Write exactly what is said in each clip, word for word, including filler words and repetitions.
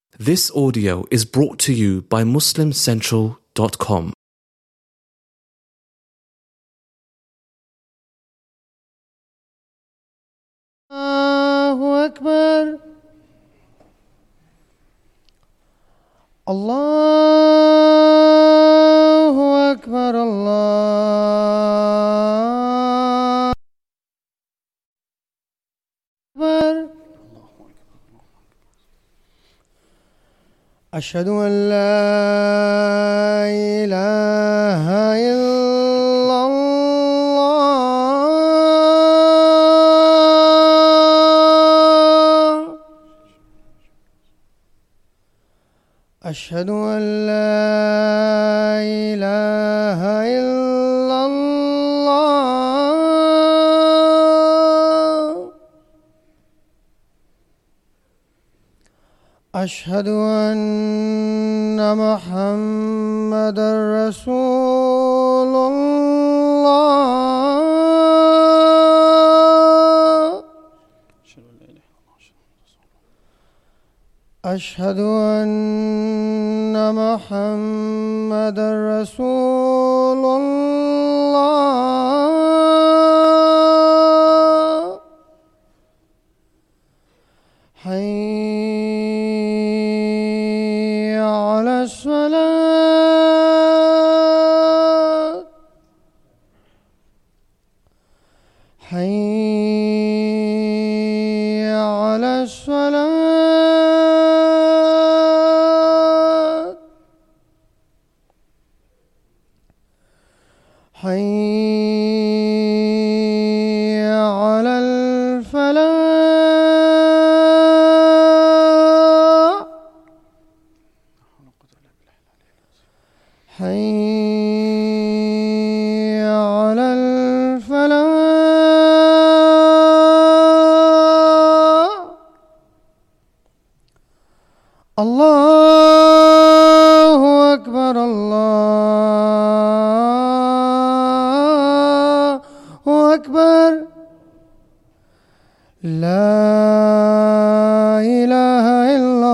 This audio is brought to you by Muslim Central dot com. الله أكبر الله أكبر الله أكبر أشهد أن لا إله إلا الله أشهد أن لا إله إلا الله أشهد أن محمدًا رسول الله أشهد أن محمدًا رسول الله حي على الصلاة حي على الصلاة حي على الفلاح حي على الفلاح الله أكبر الله أكبر لا إله إلا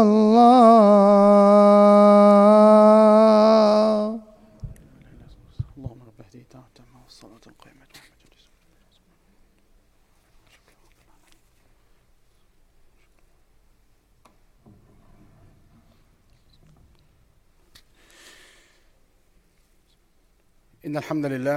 الله اللهم رب هذه الدعوة التامة والصلاة القائمة إن الحمد لله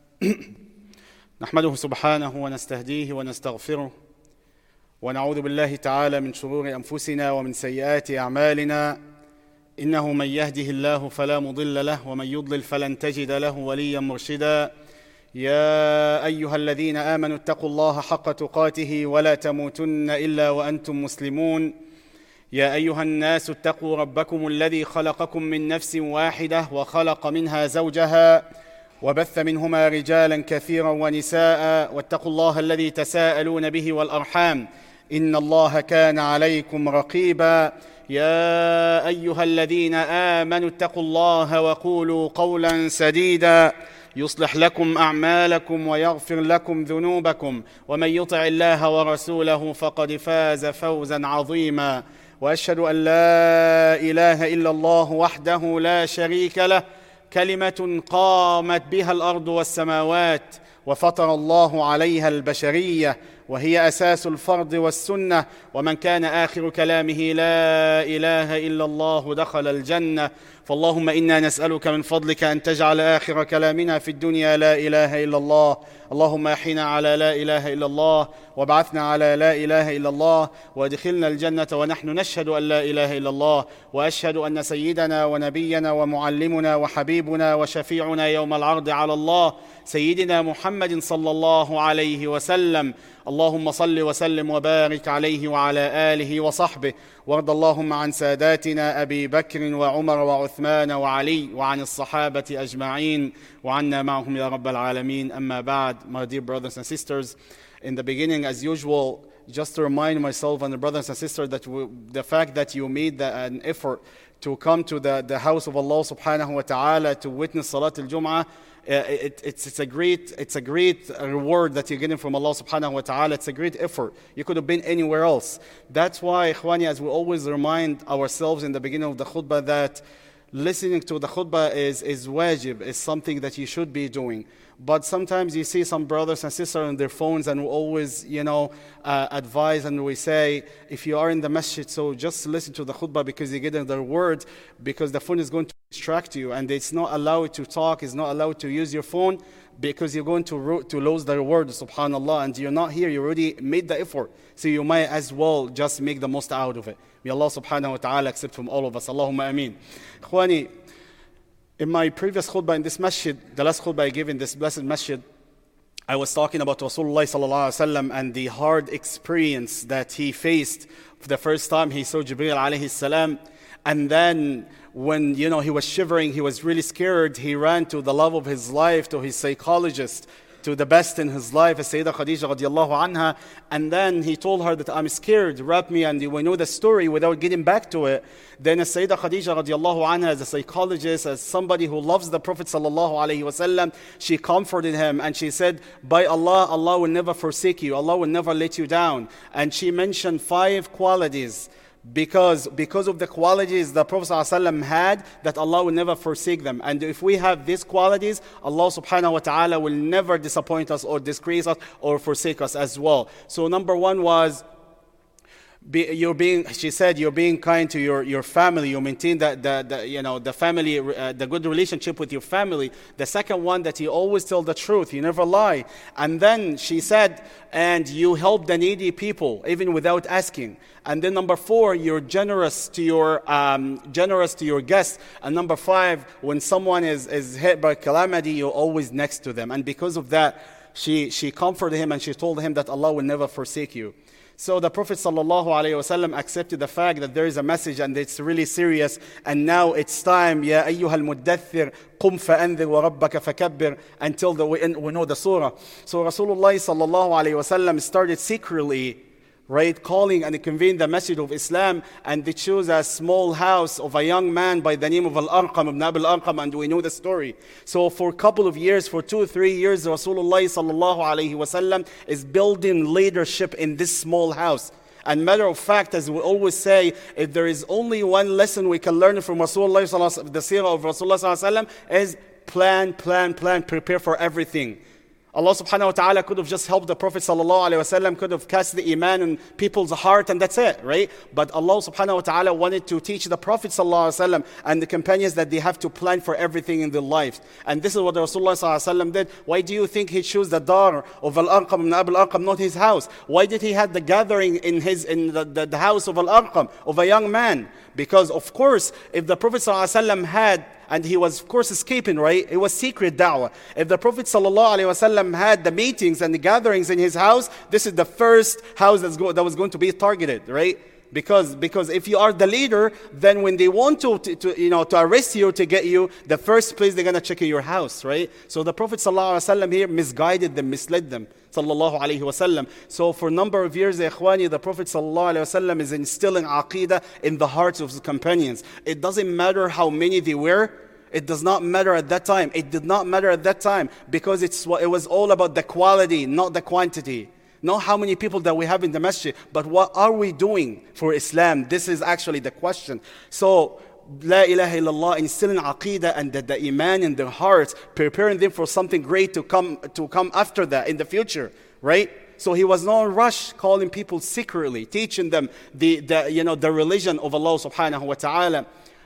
نحمده سبحانه ونستهديه ونستغفره ونعوذ بالله تعالى من شرور أنفسنا ومن سيئات أعمالنا إنه من يهده الله فلا مضل له ومن يضلل فلن تجد له وليا مرشدا يا أيها الذين آمنوا اتقوا الله حق تقاته ولا تموتن إلا وأنتم مسلمون يا أيها الناس اتقوا ربكم الذي خلقكم من نفس واحدة وخلق منها زوجها وبث منهما رجالا كثيرا ونساء واتقوا الله الذي تساءلون به والأرحام إن الله كان عليكم رقيبا يا أيها الذين آمنوا اتقوا الله وقولوا قولا سديدا يصلح لكم أعمالكم ويغفر لكم ذنوبكم ومن يطع الله ورسوله فقد فاز فوزا عظيما وأشهد أن لا إله إلا الله وحده لا شريك له كلمة قامت بها الأرض والسماوات وفطر الله عليها البشرية وهي أساس الفرض والسنة ومن كان آخر كلامه لا إله إلا الله دخل الجنة فاللهم إنا نسألك من فضلك أن تجعل آخر كلامنا في الدنيا لا إله إلا الله اللهم أحينا على لا إله إلا الله وابعثنا على لا إله إلا الله وادخلنا الجنة ونحن نشهد أن لا إله إلا الله وأشهد أن سيدنا ونبينا ومعلمنا وحبيبنا وشفيعنا يوم العرض على الله سيدنا محمد صلى الله عليه وسلم اللهم صل وسلم وبارك عليه وعلى آله وصحبه وارض اللهم عن ساداتنا أبي بكر وعمر وعثمان وعلي وعن الصحابة أجمعين وعنا معهم يا رب العالمين. أما بعد, my dear brothers and sisters, in the beginning, as usual, just to remind myself and the brothers and sisters that we, the fact that you made the, an effort to come to the, the house of Allah subhanahu wa ta'ala to witness Salat al-Jum'ah, uh, it, it's, it's a great it's a great reward that you're getting from Allah subhanahu wa ta'ala. It's a great effort. You could have been anywhere else. That's why, ikhwani, as we always remind ourselves in the beginning of the khutbah, that listening to the khutbah is, is wajib, is something that you should be doing. But sometimes you see some brothers and sisters on their phones, and we always, you know, uh, advise and we say, if you are in the masjid, so just listen to the khutbah because you're getting the word, because the phone is going to distract you, and it's not allowed to talk, it's not allowed to use your phone, because you're going to ro- to lose the reward, subhanallah, and you're not here, you already made the effort, so you might as well just make the most out of it. May Allah subhanahu wa ta'ala accept from all of us. Allahumma ameen. Ikhwani, in my previous khutbah in this masjid, the last khutbah I gave in this blessed masjid, I was talking about Rasulullah sallallahu alaihi wasallam and the hard experience that he faced for the first time he saw Jibreel alayhi salam. And then when, you know, he was shivering, he was really scared, he ran to the love of his life, to his psychologist, to the best in his life, Sayyidah Khadija radiallahu anha, and then he told her that I'm scared, wrap me, and we know the story without getting back to it. Then as Sayyidah Khadija radiallahu anha, as a psychologist, as somebody who loves the Prophet sallallahu alaihi wasallam, she comforted him and she said, by Allah, Allah will never forsake you, Allah will never let you down. And she mentioned five qualities, Because, because of the qualities the Prophet ﷺ had, that Allah will never forsake them. And if we have these qualities, Allah subhanahu wa ta'ala will never disappoint us or disgrace us or forsake us as well. So number one was, Be, you're being, she said, you're being kind to your, your family. You maintain the, the, the you know the family, uh, the good relationship with your family. The second one, that you always tell the truth, you never lie. And then she said, and you help the needy people even without asking. And then number four, you're generous to your um, generous to your guests. And number five, when someone is, is hit by calamity, you're always next to them. And because of that, she she comforted him and she told him that Allah will never forsake you. So the Prophet sallallahu alaihi wasallam accepted the fact that there is a message and it's really serious. And now it's time, Ya ayyuhal muddathir, qum fa'anzir wa rabbaka fakabbir, until the, we, we know the surah. So Rasulullah sallallahu alaihi wasallam started secretly, right, calling and conveying the message of Islam, and they chose a small house of a young man by the name of Al-Arqam, ibn Abi Al-Arqam, and we know the story. So for a couple of years, for two or three years, Rasulullah sallallahu alaihi wasallam is building leadership in this small house. And matter of fact, as we always say, if there is only one lesson we can learn from Rasulullah sallallahu alaihi wasallam, the seerah of Rasulullah sallallahu alaihi wasallam, is plan, plan, plan, prepare for everything. Allah subhanahu wa ta'ala could have just helped the Prophet sallallahu alaihi wasallam, could have cast the iman in people's heart, and that's it, right? But Allah subhanahu wa ta'ala wanted to teach the Prophet sallallahu alaihi wasallam and the companions that they have to plan for everything in their lives. And this is what Rasulullah sallallahu alaihi wasallam did. Why do you think he chose the dar of Al-Arqam ibn Abi Al-Arqam, not his house? Why did he have the gathering in his in the, the, the house of Al-Arqam, of a young man? Because of course, if the Prophet sallallahu alaihi wasallam had, and he was of course escaping, right? It was secret da'wah. If the Prophet sallallahu alaihi wasallam had the meetings and the gatherings in his house, this is the first house that's go, that was going to be targeted, right? Because, because if you are the leader, then when they want to, to, to, you know, to arrest you, to get you, the first place they're going to check in your house, right? So the Prophet ﷺ here misguided them, misled them, sallallahu alaihi wasallam. So for a number of years, ikhwani, the Prophet sallallahu alaihi wasallam is instilling aqeedah in the hearts of his companions. It doesn't matter how many they were. It does not matter at that time. It did not matter at that time, because it's it was all about the quality, not the quantity. Not how many people that we have in the masjid, but what are we doing for Islam? This is actually the question. So, La ilaha illallah, instilling aqeedah and the, the iman in their hearts, preparing them for something great to come to come after that in the future, right? So he was not in rush, calling people secretly, teaching them the, the you know the religion of Allah subhanahu wa ta'ala.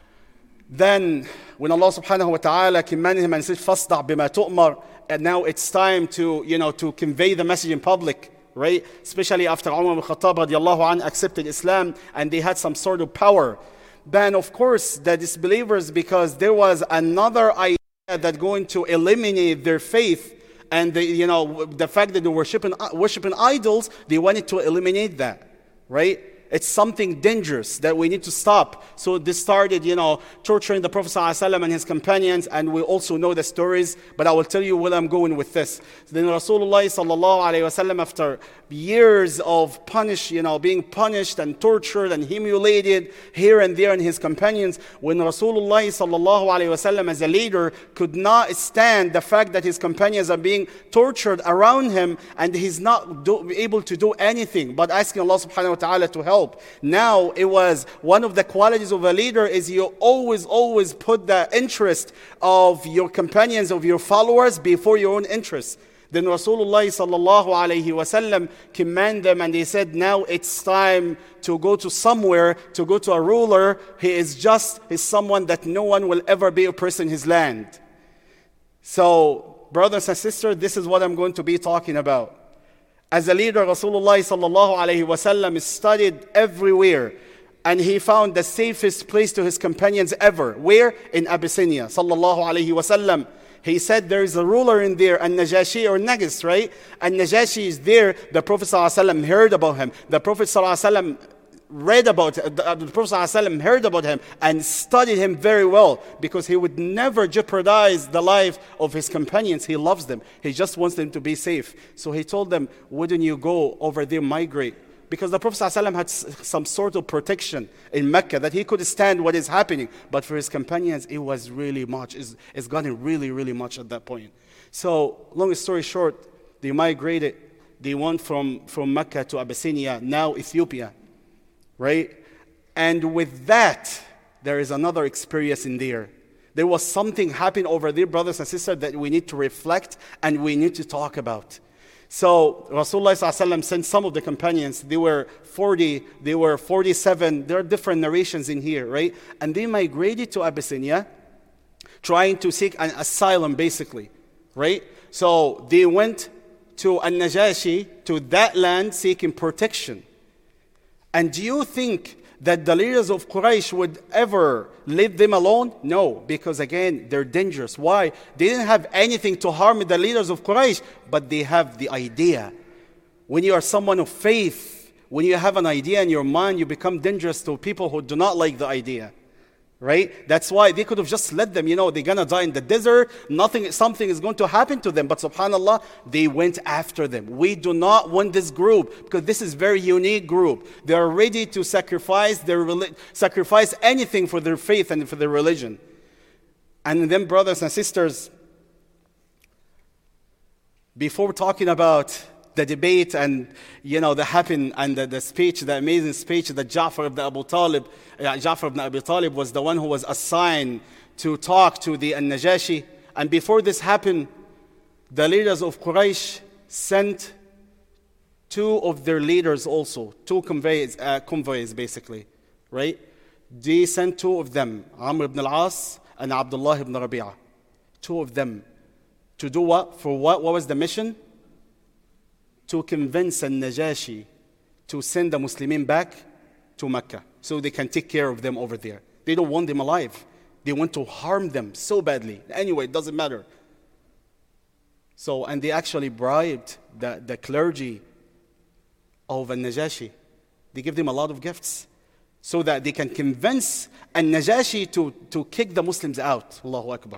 Then, when Allah subhanahu wa ta'ala commanded him and said, "Fasda' bima tu'mar," and now it's time to you know to convey the message in public. Right? Especially after Umar ibn Khattab radiallahu anhu accepted Islam and they had some sort of power. Then of course the disbelievers, because there was another idea that going to eliminate their faith, and the, you know the fact that they were worshiping, worshiping idols, they wanted to eliminate that. Right? It's something dangerous that we need to stop. So this started, you know, torturing the Prophet ﷺ and his companions, and we also know the stories, but I will tell you where I'm going with this. Then Rasulullah ﷺ, after years of punish, you know, being punished and tortured and humiliated here and there, and his companions, when Rasulullah ﷺ as a leader could not stand the fact that his companions are being tortured around him, and he's not do, able to do anything but asking Allah subhanahu wa ta'ala to help. Now, it was one of the qualities of a leader is you always, always put the interest of your companions, of your followers before your own interests. Then Rasulullah sallallahu alayhi wasallam commanded them, and he said, now it's time to go to somewhere, to go to a ruler. He is just, he's someone that no one will ever be oppressed in his land. So, brothers and sisters, this is what I'm going to be talking about. As a leader, Rasulullah sallallahu alayhi wasallam studied everywhere, and he found the safest place to his companions ever. Where? In Abyssinia, sallallahu alayhi wasallam. He said there is a ruler in there, An-Najashi or Nagis, right? An-Najashi is there. The Prophet sallallahu alayhi wasallam heard about him. The Prophet sallallahu alayhi wasallam read about it. The Prophet ﷺ heard about him and studied him very well, because he would never jeopardize the life of his companions. He loves them. He just wants them to be safe. So he told them, wouldn't you go over there, migrate? Because the Prophet ﷺ had some sort of protection in Mecca that he could stand what is happening. But for his companions, it was really much. It's, it's gotten really, really much at that point. So, long story short, they migrated. They went from, from Mecca to Abyssinia, now Ethiopia. Right? And with that, there is another experience in there. There was something happening over there, brothers and sisters, that we need to reflect and we need to talk about. So Rasulullah ﷺ sent some of the companions. They were forty, they were forty-seven. There are different narrations in here, right? And they migrated to Abyssinia, trying to seek an asylum, basically, right? So they went to An-Najashi, to that land, seeking protection. And do you think that the leaders of Quraysh would ever leave them alone? No, because again, they're dangerous. Why? They didn't have anything to harm the leaders of Quraysh, but they have the idea. When you are someone of faith, when you have an idea in your mind, you become dangerous to people who do not like the idea. Right? That's why they could have just let them, you know, they're going to die in the desert. Nothing, something is going to happen to them. But subhanAllah, they went after them. We do not want this group, because this is a very unique group. They are ready to sacrifice their sacrifice anything for their faith and for their religion. And then, brothers and sisters, before talking about the debate and, you know, the happen and the, the speech, the amazing speech that Ja'far ibn Abu Talib, uh, Ja'far ibn Abi Talib was the one who was assigned to talk to the An-Najashi. And before this happened, the leaders of Quraysh sent two of their leaders also, two convoys, uh, convoys basically, right? They sent two of them, Amr ibn al-As and Abdullah ibn Rabi'ah. Two of them. To do what? For what? What was the mission? To convince An-Najashi to send the Muslimin back to Mecca so they can take care of them over there. They don't want them alive. They want to harm them so badly. Anyway, it doesn't matter. So, and they actually bribed the, the clergy of An-Najashi. They give them a lot of gifts so that they can convince An-Najashi to, to kick the Muslims out. Allahu Akbar.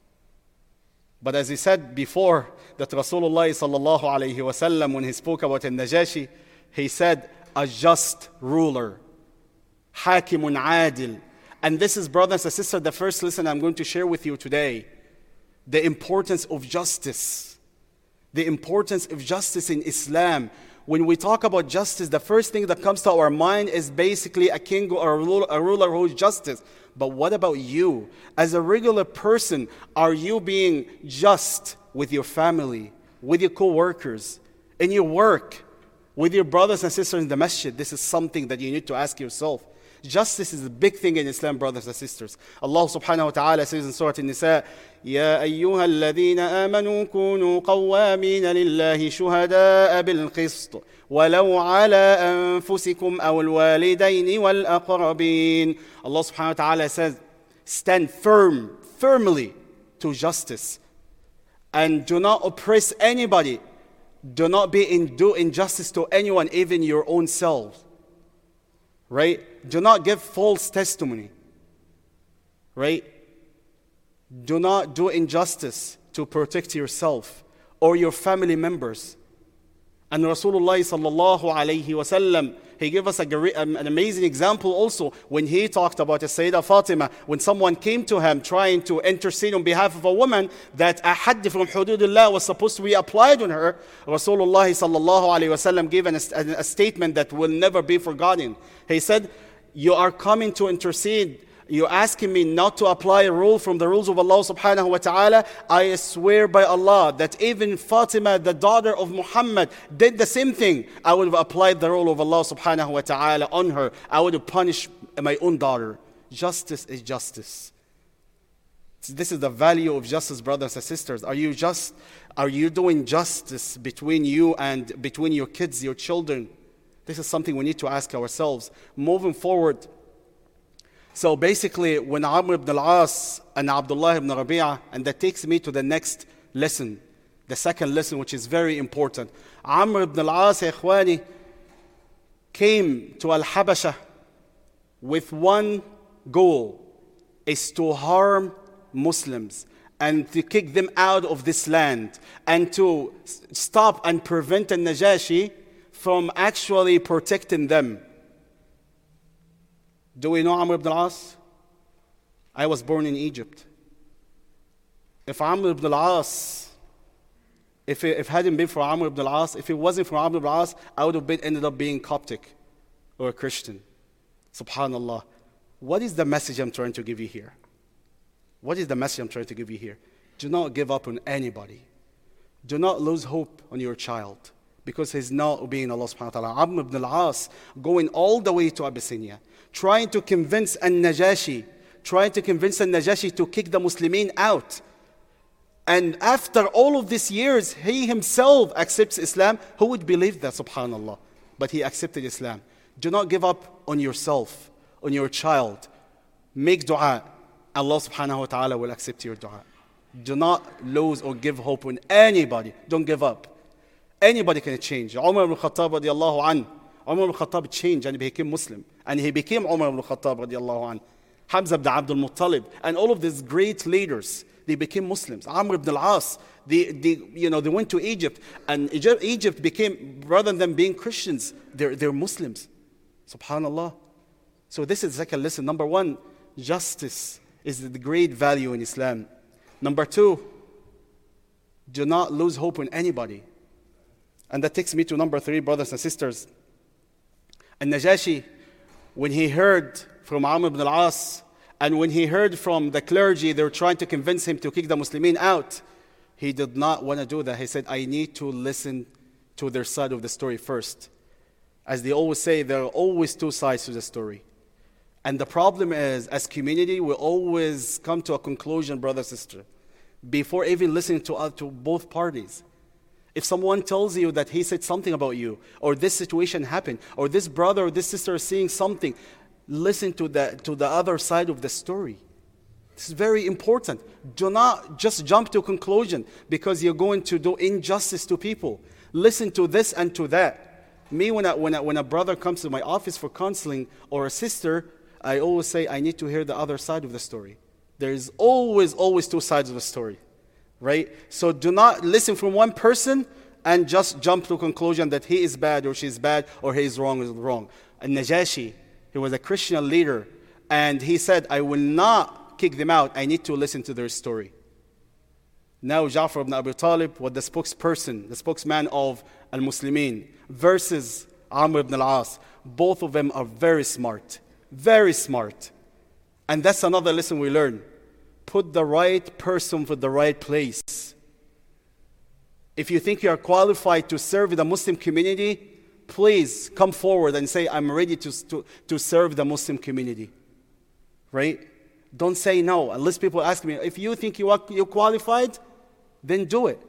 But as he said before, that Rasulullah sallallahu alayhi wasallam, when he spoke about An-Najashi, he said, a just ruler, hakimun adil. And this is, brothers and sisters, the first lesson I'm going to share with you today. The importance of justice. The importance of justice in Islam. When we talk about justice, the first thing that comes to our mind is basically a king or a ruler, a ruler who is justice. But what about you? As a regular person, are you being just with your family, with your co-workers, in your work, with your brothers and sisters in the masjid? This is something that you need to ask yourself. Justice is a big thing in Islam, brothers and sisters. Allah subhanahu wa ta'ala says in Surah An-Nisa, يَا أَيُّهَا الَّذِينَ آمَنُوا كُونُوا قَوَّامِينَ لِلَّهِ شُهَدَاءَ بِالْقِسْطِ وَلَوْ عَلَىٰ أَنفُسِكُمْ أَوْ الْوَالِدَيْنِ وَالْأَقْرَبِينَ. Allah subhanahu wa ta'ala says, stand firm, firmly to justice. And do not oppress anybody. Do not be in, do injustice to anyone, even your own self. right? Do not give false testimony, right? Do not do injustice to protect yourself or your family members. And Rasulullah sallallahu alayhi wasallam, he gave us a great, um, an amazing example also when he talked about a Sayyidah Fatima, when someone came to him trying to intercede on behalf of a woman that a hadd from hududullah was supposed to be applied on her. Rasulullah sallallahu alayhi wasallam gave an, a, a statement that will never be forgotten. He said, you are coming to intercede. You're asking me not to apply a rule from the rules of Allah subhanahu wa ta'ala. I swear by Allah that even Fatima, the daughter of Muhammad, did the same thing. I would have applied the rule of Allah subhanahu wa ta'ala on her. I would have punished my own daughter. Justice is justice. This is the value of justice, brothers and sisters. Are you just, are you doing justice between you and between your kids, your children? This is something we need to ask ourselves. Moving forward, so basically, when Amr ibn al-As and Abdullah ibn Rabi'ah, and that takes me to the next lesson, the second lesson, which is very important. Amr ibn al-As, ikhwani, came to Al-Habasha with one goal, is to harm Muslims and to kick them out of this land and to stop and prevent al-Najashi from actually protecting them. Do we know Amr ibn al-As? I was born in Egypt. If Amr ibn al-As, if it, if it hadn't been for Amr ibn al-As, if it wasn't for Amr ibn al-As, I would have been, ended up being Coptic or a Christian. Subhanallah. What is the message I'm trying to give you here? What is the message I'm trying to give you here? Do not give up on anybody. Do not lose hope on your child because he's not obeying Allah subhanahu wa ta'ala. Amr ibn al-As going all the way to Abyssinia, trying to convince al-Najashi, trying to convince al-Najashi to kick the Muslimin out. And after all of these years, he himself accepts Islam. Who would believe that, subhanallah? But he accepted Islam. Do not give up on yourself, on your child. Make dua. Allah subhanahu wa ta'ala will accept your dua. Do not lose or give hope on anybody. Don't give up. Anybody can change. Umar ibn Khattab radiallahu anhu. Umar ibn Khattab changed and he became Muslim. And he became Umar ibn Khattab radiallahu anhu. Hamza ibn Abdul Muttalib. And all of these great leaders, they became Muslims. Amr ibn al-As, they, they, you know, they went to Egypt. And Egypt, Egypt became, rather than being Christians, they're, they're Muslims. Subhanallah. So this is the second lesson. Number one, justice is the great value in Islam. Number two, do not lose hope in anybody. And that takes me to number three, brothers and sisters. And Najashi, when he heard from Amr ibn al-As, and when he heard from the clergy, they were trying to convince him to kick the Muslimin out, he did not want to do that. He said, I need to listen to their side of the story first. As they always say, there are always two sides to the story. And the problem is, as community, we always come to a conclusion, brother, sister, before even listening to, uh, to both parties. If someone tells you that he said something about you, or this situation happened, or this brother or this sister is seeing something, listen to the, to the other side of the story. This is very important. Do not just jump to a conclusion because you're going to do injustice to people. Listen to this and to that. Me, when, I, when, I, when a brother comes to my office for counseling, or a sister, I always say, I need to hear the other side of the story. There is always, always two sides of the story. Right? So do not listen from one person and just jump to a conclusion that he is bad or she is bad or he is wrong or is wrong. And Najashi, he was a Christian leader, and he said, I will not kick them out. I need to listen to their story. Now Ja'far ibn Abi Talib was the spokesperson, the spokesman of Al-Muslimin versus Amr ibn al-As. Both of them are very smart, very smart. And that's another lesson we learn. Put the right person for the right place. If you think you are qualified to serve the Muslim community, please come forward and say, I'm ready to, to, to serve the Muslim community. Right? Don't say no. Unless people ask me, if you think you are, you're qualified, then do it.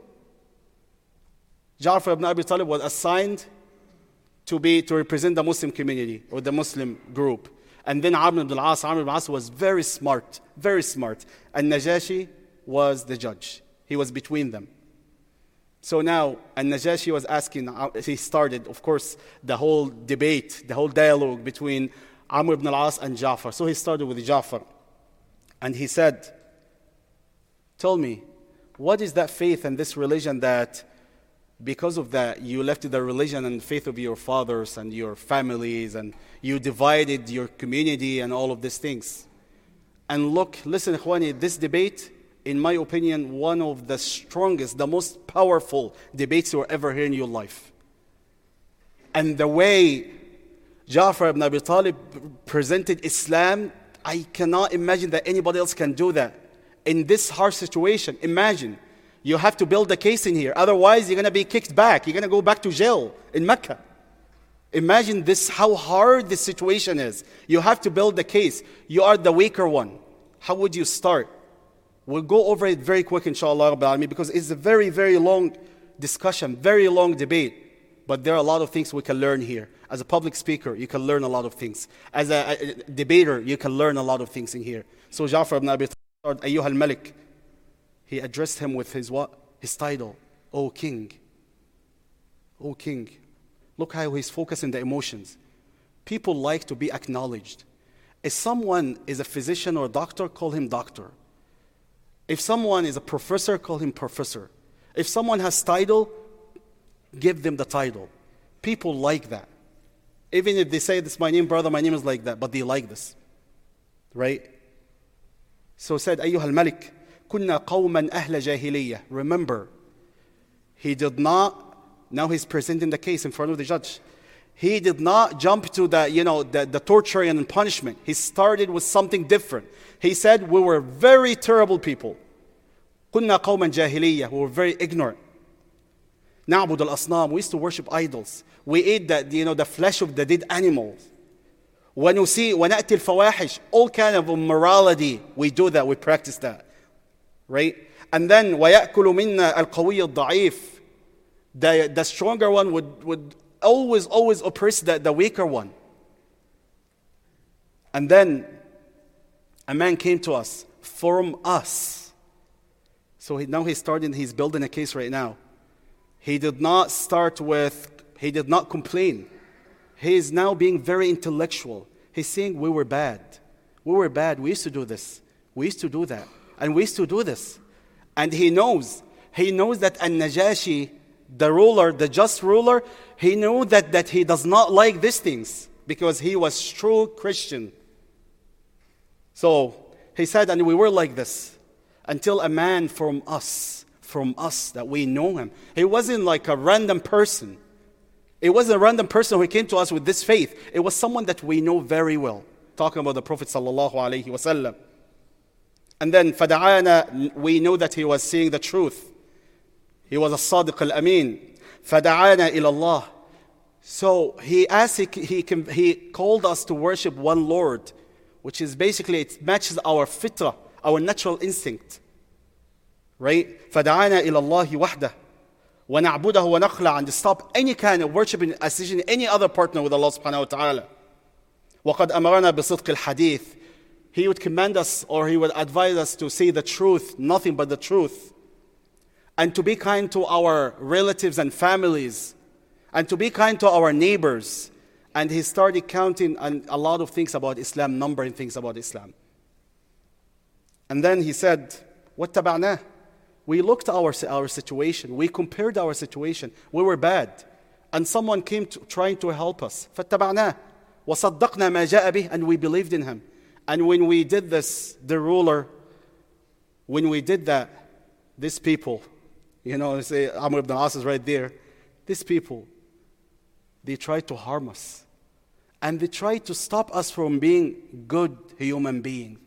Ja'far ibn Abi Talib was assigned to, be, to represent the Muslim community or the Muslim group. And then Amr ibn al-As, Amr ibn al-As was very smart, very smart. And Najashi was the judge. He was between them. So now, An-Najashi was asking, he started, of course, the whole debate, the whole dialogue between Amr ibn al-As and Ja'far. So he started with Ja'far. And he said, tell me, what is that faith and this religion that because of that you left the religion and faith of your fathers and your families and you divided your community and all of these things? And look, listen, Ikhwani, this debate, in my opinion, one of the strongest, the most powerful debates you will ever hear in your life. And the way Ja'far ibn Abi Talib presented Islam, I cannot imagine that anybody else can do that. In this harsh situation, imagine, you have to build a case in here. Otherwise, you're going to be kicked back. You're going to go back to jail in Mecca. Imagine this, how hard this situation is. You have to build a case. You are the weaker one. How would you start? We'll go over it very quick, inshallah, because it's a very, very long discussion, very long debate. But there are a lot of things we can learn here. As a public speaker, you can learn a lot of things. As a, a debater, you can learn a lot of things in here. So Ja'far ibn Abi Talib, Ayyuha al-Malik, he addressed him with his what? His title, O King. O King. Look how he's focusing the emotions. People like to be acknowledged. If someone is a physician or a doctor, call him doctor. If someone is a professor, call him professor. If someone has title, give them the title. People like that. Even if they say, this is my name, brother, my name is like that, but they like this. Right? So said, Ayyuha al-Malik, kunna qawman ahla jahiliyyah. Remember, he did not, now he's presenting the case in front of the judge. He did not jump to the, you know, the, the torture and punishment. He started with something different. He said, we were very terrible people. Kunna qawman jahiliyyah. We were very ignorant. Na'bud al-asnam. We used to worship idols. We ate the, you know, the flesh of the dead animals. When you see, وَنَأْتِ الْفَوَاحِشِ, all kind of immorality, we do that, we practice that. Right? And then, وَيَأْكُلُ مِنَّا الْقَوِيَّ الضَّعِيفِ. The, the stronger one would, would always, always oppress the, the weaker one. And then, a man came to us, from us. So he, now he's starting, he's building a case right now. He did not start with, he did not complain. He is now being very intellectual. He's saying, we were bad. We were bad. We used to do this. We used to do that. And we used to do this. And he knows. He knows that An-Najashi, the ruler, the just ruler, he knew that, that he does not like these things because he was true Christian. So he said, and we were like this until a man from us, from us, that we know him. He wasn't like a random person. It wasn't a random person who came to us with this faith. It was someone that we know very well. Talking about the Prophet sallallahu alaihi wasallam. And then, فَدَعَانَا, we know that he was saying the truth. He was a Sadiq al-Amin. فَدَعَانَا إِلَى اللَّهِ. So he asked, he, he, he called us to worship one Lord, which is basically, it matches our fitrah, our natural instinct. Right? فَدَعَانَا إِلَى اللَّهِ وَحْدَهُ. وَنَعْبُدَهُ وَنَخْلَعَ. And to stop any kind of worshiping, associating any other partner with Allah subhanahu wa ta'ala. وَقَدْ أَمَرَنَا بِصِدْقِ الْحَدِيثِ. He would command us, or he would advise us to say the truth, nothing but the truth. And to be kind to our relatives and families. And to be kind to our neighbors. And he started counting a lot of things about Islam, numbering things about Islam. And then he said, وَاتَّبَعْنَاهُ. We looked at our, our situation. We compared our situation. We were bad. And someone came to, trying to help us. فَاتَّبَعْنَاهُ وَصَدَّقْنَا مَا جَاءَ بِهِ. And we believed in him. And when we did this, the ruler, when we did that, these people, you know, say Amr ibn al-As is right there. These people, they tried to harm us. And they tried to stop us from being good human beings.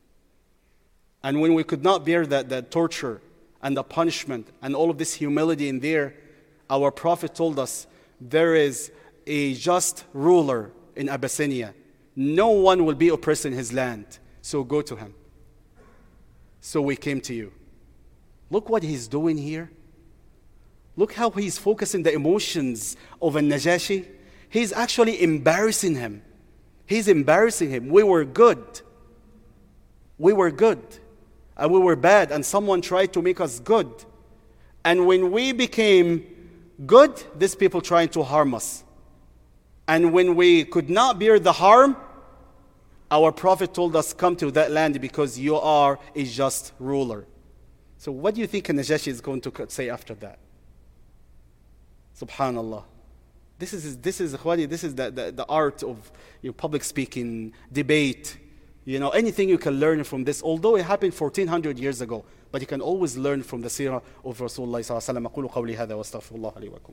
And when we could not bear that, that torture and the punishment and all of this humility in there, our Prophet told us, there is a just ruler in Abyssinia. No one will be oppressed in his land. So go to him. So we came to you. Look what he's doing here. Look how he's focusing the emotions of An-Najashi. He's actually embarrassing him. He's embarrassing him. We were good. We were good. And we were bad. And someone tried to make us good. And when we became good, these people trying to harm us. And when we could not bear the harm, our Prophet told us, come to that land because you are a just ruler. So what do you think Najashi is going to say after that? Subhanallah. This is this is this is the, the, the art of you know, public speaking, debate, you know, anything you can learn from this. Although it happened fourteen hundred years ago, but you can always learn from the seerah of Rasulullah sallallahu alaihi wasallam. أقول قولي هذا وأستغفر الله لي ولكم.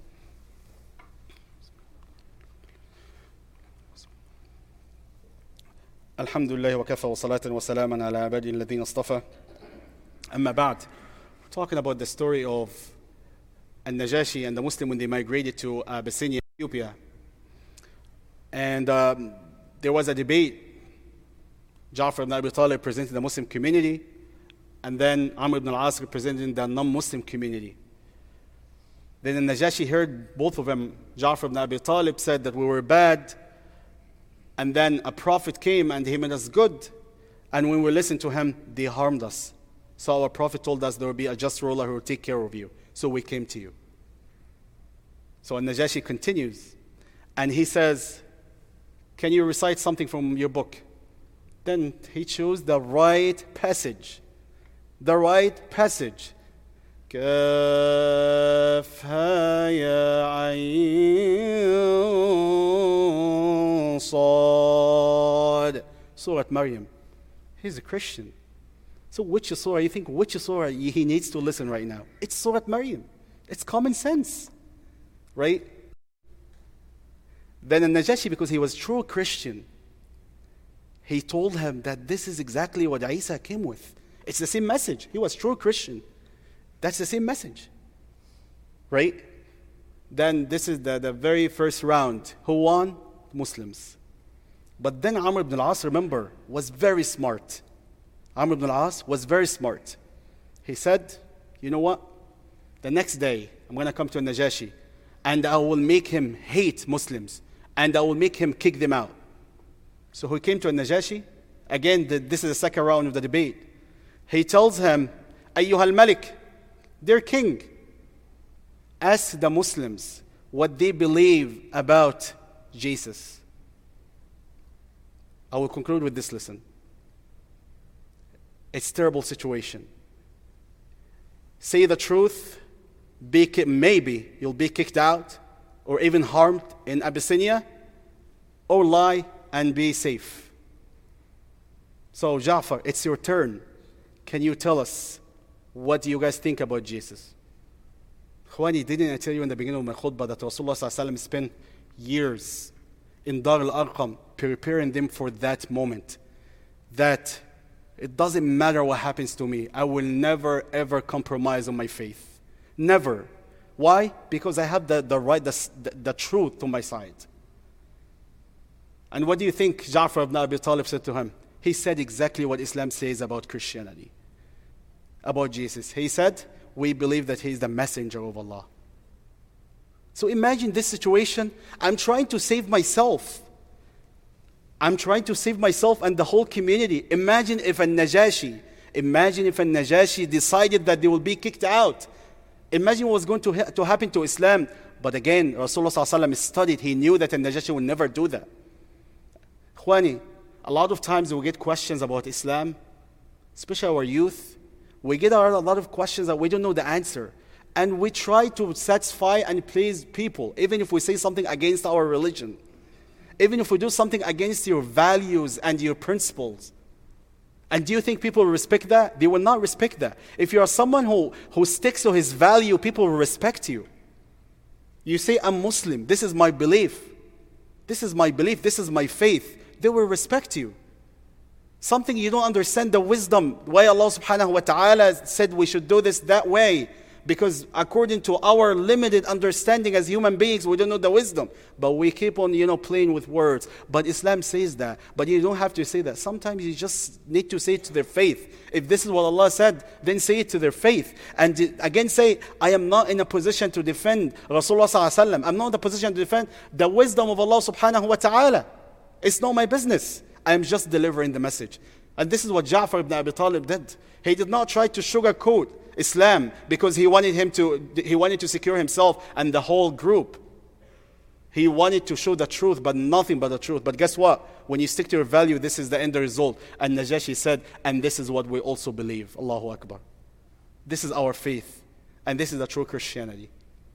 الحمد لله وكفى وصلاة وسلاما على عباده الذين اصطفى. أما بعد, we're talking about the story of An-Najashi and the Muslim when they migrated to Abyssinia, Ethiopia. And um, there was a debate. Ja'far ibn Abi Talib presented the Muslim community, and then Amr ibn al-As represented the non-Muslim community. Then An-Najashi heard both of them. Ja'far ibn Abi Talib said that we were bad, and then a prophet came and he made us good. And when we listened to him, they harmed us. So our prophet told us there will be a just ruler who will take care of you. So we came to you. So An-Najashi continues. And he says, can you recite something from your book? Then he chose the right passage. The right passage. كافها يا عين صاد. Surah Maryam. He's a Christian. So which surah, you think which surah he needs to listen right now? It's Surah Maryam. It's common sense. Right? Then An-Najashi, because he was true Christian, he told him that this is exactly what Isa came with. It's the same message. He was true Christian. That's the same message. Right? Then this is the, the very first round. Who won? Muslims. But then Amr ibn al-As, remember, was very smart. Amr ibn al-As was very smart. He said, you know what? The next day, I'm going to come to An-Najashi, and I will make him hate Muslims, and I will make him kick them out. So he came to An-Najashi. Again, the, this is the second round of the debate. He tells him, Ayyuha al-Malik, their king, ask the Muslims what they believe about Jesus. I will conclude with this lesson. It's a terrible situation. Say the truth, be ki- maybe you'll be kicked out or even harmed in Abyssinia, or lie and be safe. So Ja'far, it's your turn. Can you tell us, what do you guys think about Jesus? Khwani, didn't I tell you in the beginning of my khutbah that Rasulullah sallallahu alaihi wasallam spent years in Dar al-Arqam preparing them for that moment, that it doesn't matter what happens to me, I will never ever compromise on my faith. Never. Why? Because I have the, the right, the, the, the truth to my side. And what do you think Ja'far ibn Abi Talib said to him? He said exactly what Islam says about Christianity, about Jesus. He said, we believe that he is the messenger of Allah. So imagine this situation. I'm trying to save myself. I'm trying to save myself and the whole community. Imagine if An-Najashi, imagine if An-Najashi decided that they will be kicked out. Imagine what was going to, ha- to happen to Islam. But again, Rasulullah sallallahu alaihi wasallam studied. He knew that An-Najashi would never do that. Khwani, a lot of times we get questions about Islam, especially our youth. We get a lot of questions that we don't know the answer. And we try to satisfy and please people, even if we say something against our religion. Even if we do something against your values and your principles. And do you think people will respect that? They will not respect that. If you are someone who, who sticks to his value, people will respect you. You say, I'm Muslim. This is my belief. This is my belief. This is my faith. They will respect you. Something you don't understand the wisdom, why Allah subhanahu wa ta'ala said we should do this that way. Because according to our limited understanding as human beings, we don't know the wisdom. But we keep on, you know, playing with words. But Islam says that. But you don't have to say that. Sometimes you just need to say it to their faith. If this is what Allah said, then say it to their faith. And again say, I am not in a position to defend Rasulullah sallallahu alaihi wasallam. I'm not in a position to defend the wisdom of Allah subhanahu wa ta'ala. It's not my business. I am just delivering the message. And this is what Ja'far ibn Abi Talib did. He did not try to sugarcoat Islam because he wanted him to he wanted to secure himself and the whole group. He wanted to show the truth, but nothing but the truth. But guess what? When you stick to your value, this is the end result. And Najashi said, and this is what we also believe. Allahu Akbar. This is our faith. And this is the true Christianity.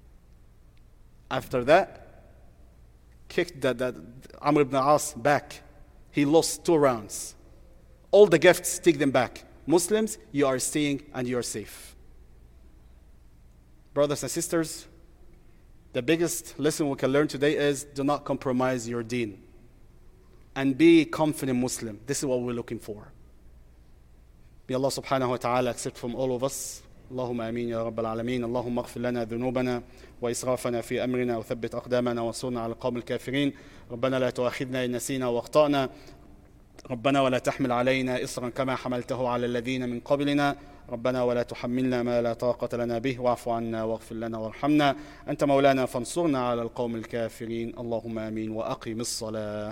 After that, kicked that, that Amr ibn As back. He lost two rounds. All the gifts, take them back. Muslims, you are staying and you are safe. Brothers and sisters, the biggest lesson we can learn today is do not compromise your deen. And be confident Muslim. This is what we're looking for. May Allah subhanahu wa ta'ala accept from all of us. اللهم آمين يا رب العالمين. اللهم اغفر لنا ذنوبنا وإسرافنا في أمرنا وثبت أقدامنا وانصرنا على القوم الكافرين. ربنا لا تؤاخذنا إن نسينا وأخطأنا. ربنا ولا تحمل علينا إصرا كما حملته على الذين من قبلنا. ربنا ولا تحملنا ما لا طاقة لنا به واعف عنا واغفر لنا وارحمنا أنت مولانا فانصرنا على القوم الكافرين. اللهم آمين وأقم الصلاة.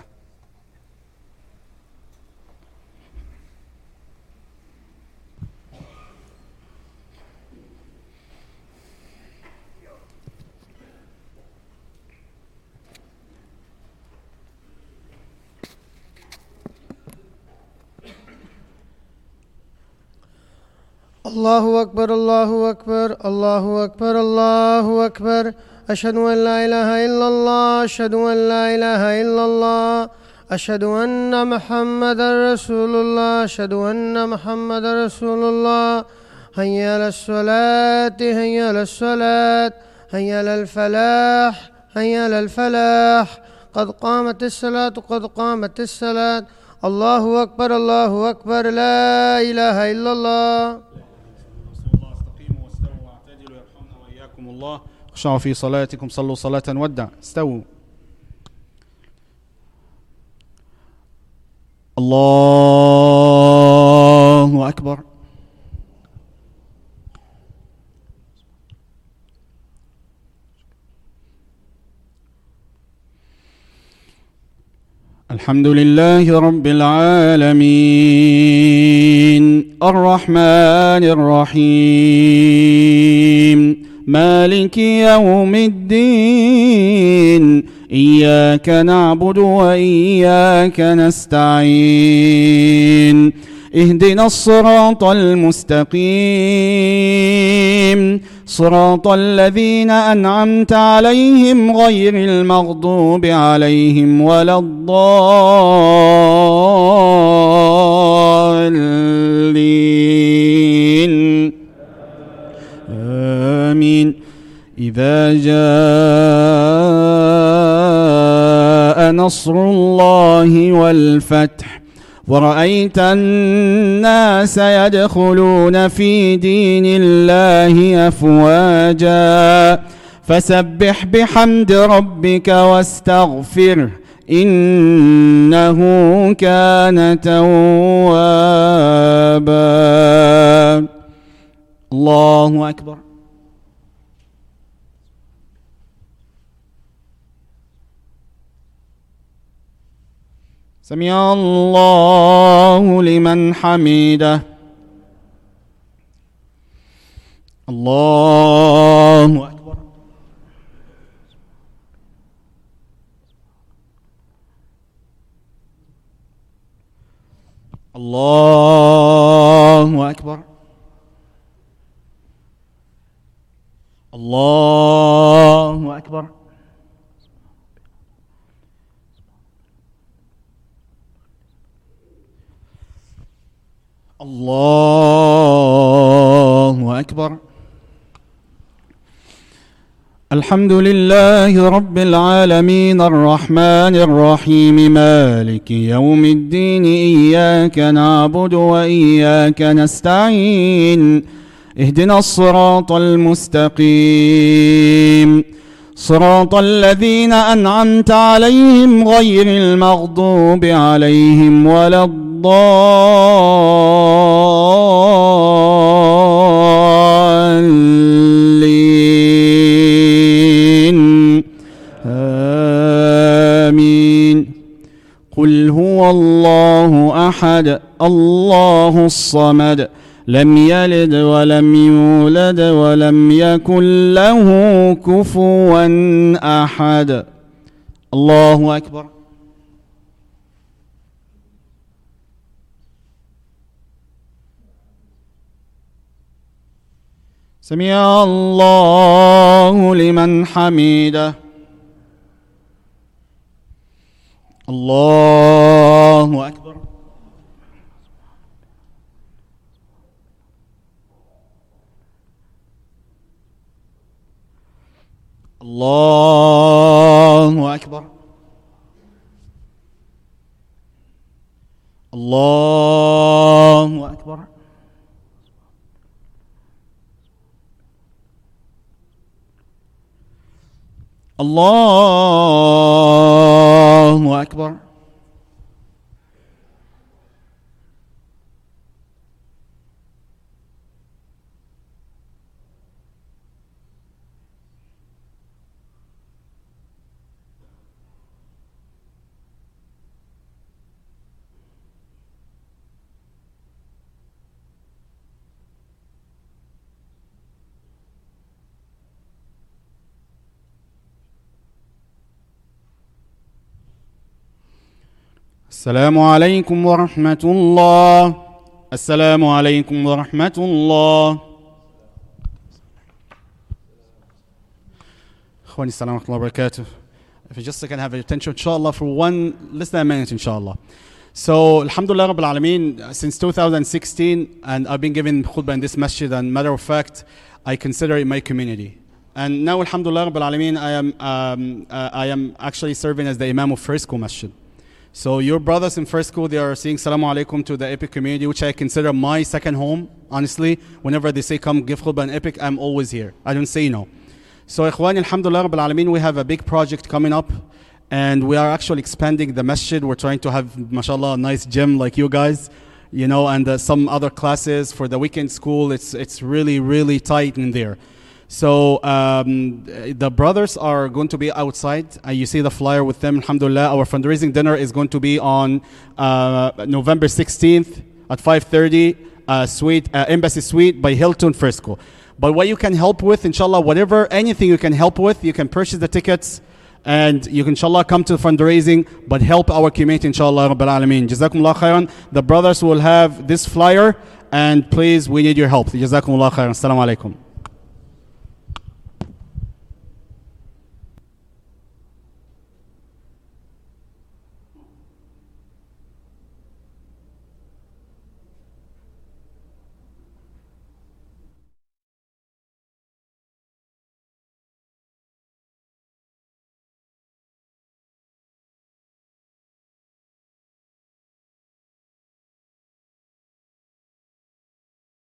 الله أكبر الله أكبر الله أكبر الله أكبر أشهد أن لا إله إلا الله أشهد أن لا إله إلا الله أشهد أن محمدا رسول الله أشهد أن محمدا رسول الله هيا على الصلاة هيا على الصلاة هيا على الفلاح هيا على الفلاح قد قامت الصلاة قد قامت الصلاة الله أكبر الله أكبر لا إله إلا الله. الله اخشعوا في صلاتكم صلوا صلاة ودع استووا. الله أكبر. الحمد لله رب العالمين الرحمن الرحيم مالك يوم الدين إياك نعبد وإياك نستعين اهدنا الصراط المستقيم صراط الذين أنعمت عليهم غير المغضوب عليهم ولا الضالين آمين. إذا جاء نصر الله والفتح ورأيت الناس يدخلون في دين الله أفواجا فسبح بحمد ربك واستغفره إنه كان توابا. الله أكبر. سمع الله لمن حمده. الله أكبر. الله أكبر. الله أكبر. الله أكبر. الحمد لله رب العالمين الرحمن الرحيم مالك يوم الدين إياك نعبد وإياك نستعين اهدنا الصراط المستقيم صراط الذين أنعمت عليهم غير المغضوب عليهم ولا الضالين آمين. قل هو الله أحد الله الصمد لم يلد ولم يولد ولم يكن له كفوا أحد. الله أكبر. سمع الله لمن حمده. الله أكبر. الله أكبر. الله أكبر. الله أكبر. السلام عليكم ورحمة الله. السلام عليكم ورحمة الله. أخواني السلام ورحمة الله وبركاته. If you just can have attention inshallah for one less than a minute inshallah. So alhamdulillah Rabbil Alameen, since two thousand sixteen, and I've been giving khutbah in this masjid, and matter of fact I consider it my community. And now alhamdulillah Rabbil Alameen, I am um, uh, I am actually serving as the Imam of First School Masjid. So your brothers in First School, they are saying Salamu Alaikum to the Epic community, which I consider my second home, honestly. Whenever they say come give khutbah in Epic, I'm always here. I don't say no. So Ikhwan, alhamdulillah Rabbil Alameen, we have a big project coming up, and we are actually expanding the masjid. We're trying to have, mashallah, a nice gym like you guys, you know, and uh, some other classes for the weekend school. It's, it's really, really tight in there. So um, the brothers are going to be outside. Uh, you see the flyer with them, alhamdulillah. Our fundraising dinner is going to be on uh, November sixteenth at five thirty, uh, suite, uh, Embassy Suite by Hilton First School. But what you can help with, inshallah, whatever, anything you can help with, you can purchase the tickets, and you can, inshallah, come to the fundraising, but help our community, inshallah, Rabbil Alameen. Jazakumullah khairan. The brothers will have this flyer, and please, we need your help. Jazakumullah khairan. Assalamu alaikum.